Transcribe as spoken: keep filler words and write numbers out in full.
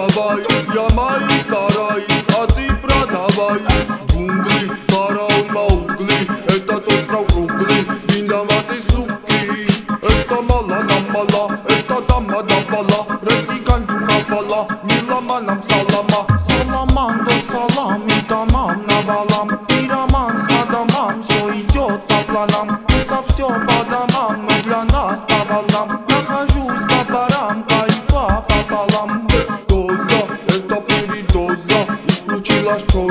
давай, Ямайка, рай, а ты продавай. Джунгли, фараон Маугли, этот остров круглый, виноваты суки. Это мало нам мало, это дама давала, рэпи канджу хавала, миломанам салама. Саламан до салами, тамам навалам, пироман с мадамам, все идет по планам. За все по домам, но для нас по волнам. Нахожусь по парам, кайфа пополам. Доза, это передоза, и случилось что